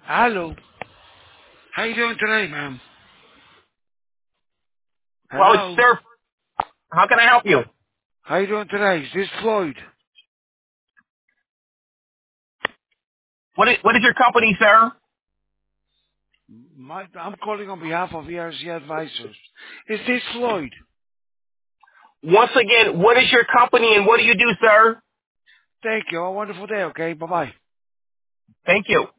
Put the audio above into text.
Hello. How you doing today, ma'am? Well, it's Hello. sir. How can I help you? How you doing today? Is this Floyd? What is your company, sir? I'm calling on behalf of ERC Advisors. Is this Floyd? Once again, what is your company and what do you do, sir? Thank you. Have a wonderful day, okay? Bye-bye. Thank you.